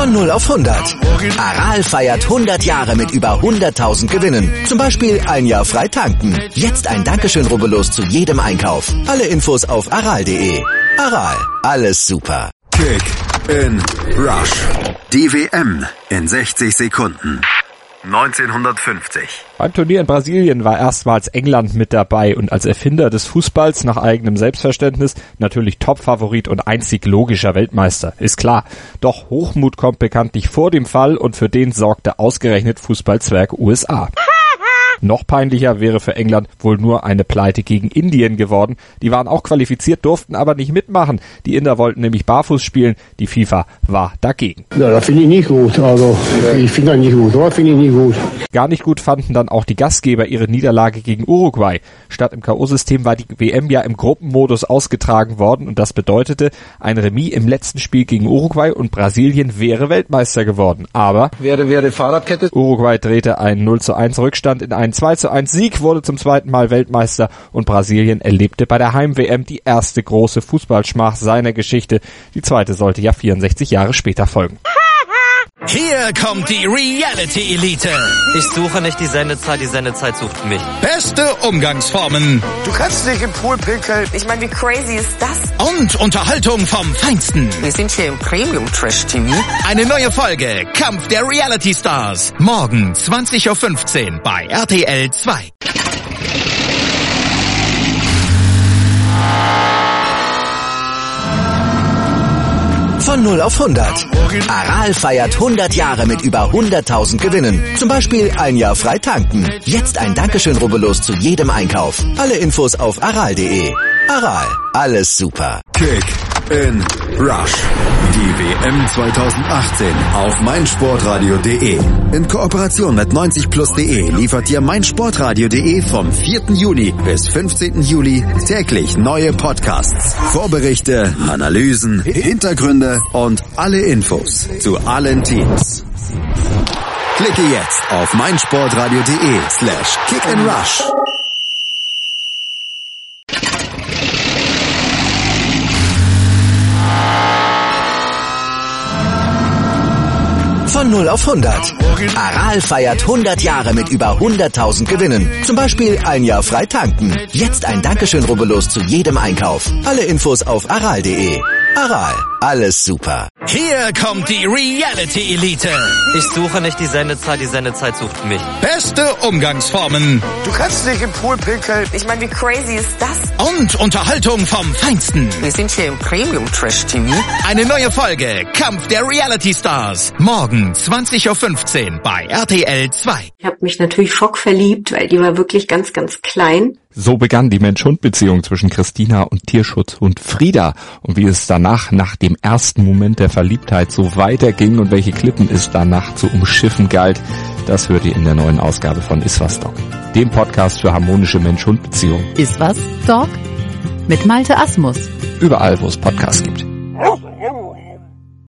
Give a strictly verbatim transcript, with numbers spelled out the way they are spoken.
Von null auf hundert. Aral feiert hundert Jahre mit über hunderttausend Gewinnen. Zum Beispiel ein Jahr frei tanken. Jetzt ein Dankeschön, rubbellos zu jedem Einkauf. Alle Infos auf aral punkt de. Aral, alles super. Kick in Rush. Die W M in sechzig Sekunden. neunzehnhundertfünfzig. Beim Turnier in Brasilien war erstmals England mit dabei und als Erfinder des Fußballs nach eigenem Selbstverständnis natürlich Topfavorit und einzig logischer Weltmeister, ist klar. Doch Hochmut kommt bekanntlich vor dem Fall und für den sorgte ausgerechnet Fußballzwerg U S A. Noch peinlicher wäre für England wohl nur eine Pleite gegen Indien geworden. Die waren auch qualifiziert, durften aber nicht mitmachen. Die Inder wollten nämlich barfuß spielen. Die FIFA war dagegen. Ja, das finde ich nicht gut. Also, ich finde das nicht gut. Das finde ich nicht gut. Gar nicht gut fanden dann auch die Gastgeber ihre Niederlage gegen Uruguay. Statt im K O-System war die W M ja im Gruppenmodus ausgetragen worden und das bedeutete, ein Remis im letzten Spiel gegen Uruguay und Brasilien wäre Weltmeister geworden. Aber wäre, wäre Fahrradkette. Uruguay drehte einen null zu eins Rückstand in einen zwei zu eins Sieg, wurde zum zweiten Mal Weltmeister und Brasilien erlebte bei der Heim-W M die erste große Fußballschmach seiner Geschichte. Die zweite sollte ja vierundsechzig Jahre später folgen. Hier kommt die Reality-Elite. Ich suche nicht die Sendezeit, die Sendezeit sucht mich. Beste Umgangsformen. Du kannst nicht im Pool pinkeln. Ich meine, wie crazy ist das? Und Unterhaltung vom Feinsten. Wir sind hier im Premium-Trash-T V. Eine neue Folge Kampf der Reality-Stars. Morgen zwanzig Uhr fünfzehn bei R T L zwei. Von null auf hundert. Aral feiert hundert Jahre mit über hunderttausend Gewinnen. Zum Beispiel ein Jahr frei tanken. Jetzt ein Dankeschön, rubbellos zu jedem Einkauf. Alle Infos auf aral punkt de. Aral, alles super. Kick in Rush. Die W M zweitausendachtzehn auf meinsportradio punkt de. In Kooperation mit neunzig plus punkt de liefert dir meinsportradio punkt de vom vierten Juni bis fünfzehnten Juli täglich neue Podcasts, Vorberichte, Analysen, Hintergründe und alle Infos zu allen Teams. Klicke jetzt auf meinsportradio punkt de slash kick in rush. Von null auf hundert. Aral feiert hundert Jahre mit über hunderttausend Gewinnen. Zum Beispiel ein Jahr frei tanken. Jetzt ein Dankeschön, rubbellos zu jedem Einkauf. Alle Infos auf aral punkt de. Aral, alles super. Hier kommt die Reality-Elite. Ich suche nicht die Sendezeit, die Sendezeit sucht mich. Beste Umgangsformen. Du kannst nicht im Pool pinkeln. Ich meine, wie crazy ist das? Und Unterhaltung vom Feinsten. Wir sind hier im Premium-Trash-T V. Eine neue Folge Kampf der Reality-Stars. Morgen zwanzig Uhr fünfzehn bei R T L zwei. Ich habe mich natürlich schockverliebt, weil die war wirklich ganz, ganz klein. So begann die Mensch-Hund-Beziehung zwischen Christina und Tierschutzhund Frieda. Und wie es danach, nach dem ersten Moment der Verliebtheit, so weiterging und welche Klippen es danach zu umschiffen galt, das hört ihr in der neuen Ausgabe von Iswas Dog, dem Podcast für harmonische Mensch-Hund-Beziehungen. Iswas Dog? Mit Malte Asmus. Überall, wo es Podcasts gibt.